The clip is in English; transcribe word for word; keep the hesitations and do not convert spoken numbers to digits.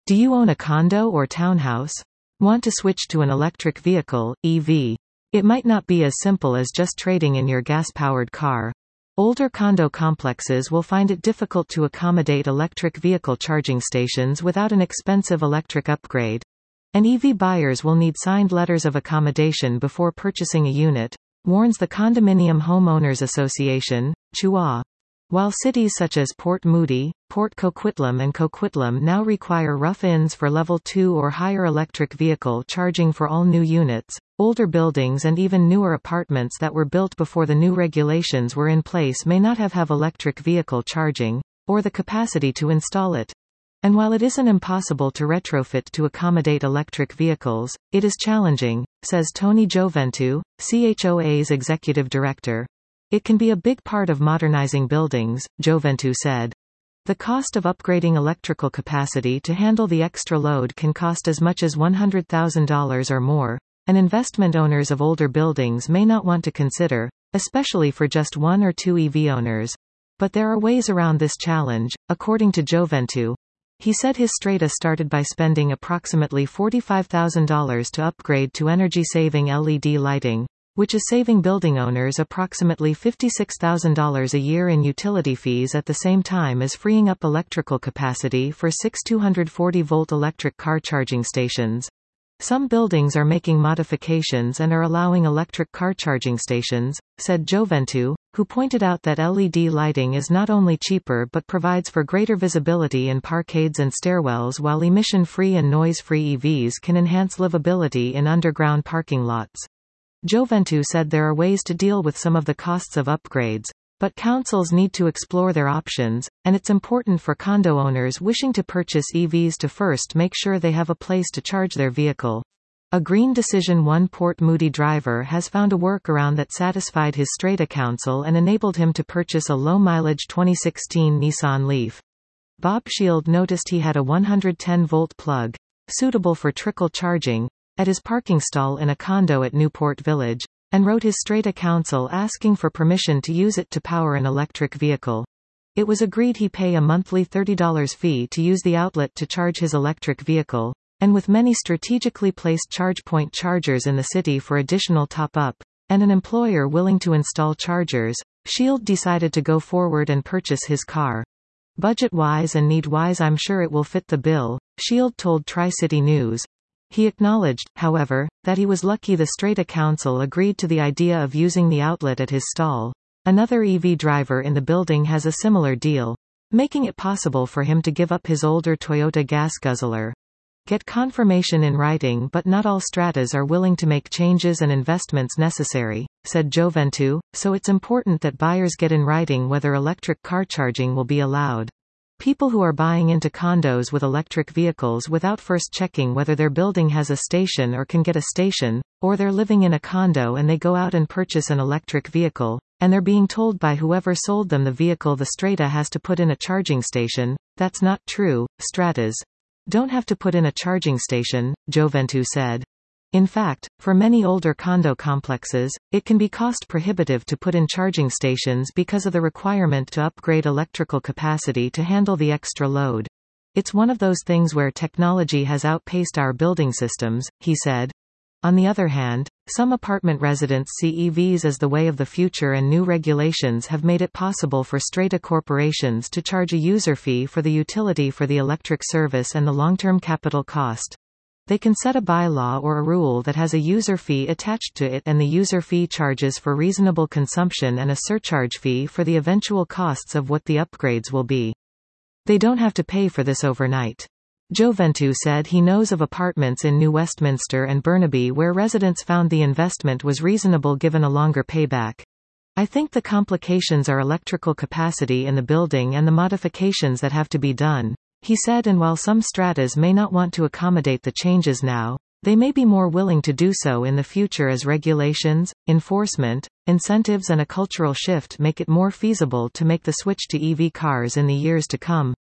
Do you own a condo or townhouse? Want to switch to an electric vehicle, E V? It might not be as simple as just trading in your gas-powered car. Older condo complexes will find it difficult to accommodate electric vehicle charging stations without an expensive electric upgrade. And E V buyers will need signed letters of accommodation before purchasing a unit, warns the Condominium Homeowners Association, C U A. While cities such as Port Moody, Port Coquitlam and Coquitlam now require rough-ins for level two or higher electric vehicle charging for all new units, older buildings and even newer apartments that were built before the new regulations were in place may not have have electric vehicle charging, or the capacity to install it. And while it isn't impossible to retrofit to accommodate electric vehicles, it is challenging, says Tony Gioventu, C H O A's executive director. It can be a big part of modernizing buildings, Gioventu said. The cost of upgrading electrical capacity to handle the extra load can cost as much as one hundred thousand dollars or more, and investment owners of older buildings may not want to consider, especially for just one or two E V owners. But there are ways around this challenge, according to Gioventu. He said his strata started by spending approximately forty-five thousand dollars to upgrade to energy-saving L E D lighting, which is saving building owners approximately fifty-six thousand dollars a year in utility fees at the same time as freeing up electrical capacity for six two hundred forty volt electric car charging stations. Some buildings are making modifications and are allowing electric car charging stations, said Gioventu, who pointed out that L E D lighting is not only cheaper but provides for greater visibility in parkades and stairwells, while emission-free and noise-free E Vs can enhance livability in underground parking lots. Gioventu said there are ways to deal with some of the costs of upgrades, but councils need to explore their options, and it's important for condo owners wishing to purchase E Vs to first make sure they have a place to charge their vehicle. A Green Decision one Port Moody driver has found a workaround that satisfied his strata council and enabled him to purchase a low-mileage twenty sixteen Nissan Leaf. Bob Shield noticed he had a one hundred ten volt plug, suitable for trickle charging, at his parking stall in a condo at Newport Village, and wrote his strata council asking for permission to use it to power an electric vehicle. It was agreed he pay a monthly thirty dollars fee to use the outlet to charge his electric vehicle, and with many strategically placed charge point chargers in the city for additional top-up, and an employer willing to install chargers, Shield decided to go forward and purchase his car. Budget-wise and need-wise, I'm sure it will fit the bill, Shield told Tri-City News. He acknowledged, however, that he was lucky the strata council agreed to the idea of using the outlet at his stall. Another E V driver in the building has a similar deal, making it possible for him to give up his older Toyota gas guzzler. Get confirmation in writing, but not all stratas are willing to make changes and investments necessary, said Gioventu, so it's important that buyers get in writing whether electric car charging will be allowed. People who are buying into condos with electric vehicles without first checking whether their building has a station or can get a station, or they're living in a condo and they go out and purchase an electric vehicle, and they're being told by whoever sold them the vehicle the strata has to put in a charging station. That's not true. Stratas don't have to put in a charging station, Gioventu said. In fact, for many older condo complexes, it can be cost prohibitive to put in charging stations because of the requirement to upgrade electrical capacity to handle the extra load. It's one of those things where technology has outpaced our building systems, he said. On the other hand, some apartment residents see E Vs as the way of the future, and new regulations have made it possible for strata corporations to charge a user fee for the utility for the electric service and the long-term capital cost. They can set a bylaw or a rule that has a user fee attached to it, and the user fee charges for reasonable consumption and a surcharge fee for the eventual costs of what the upgrades will be. They don't have to pay for this overnight. Gioventu said he knows of apartments in New Westminster and Burnaby where residents found the investment was reasonable given a longer payback. I think the complications are electrical capacity in the building and the modifications that have to be done, he said, and while some stratas may not want to accommodate the changes now, they may be more willing to do so in the future as regulations, enforcement, incentives and a cultural shift make it more feasible to make the switch to E V cars in the years to come.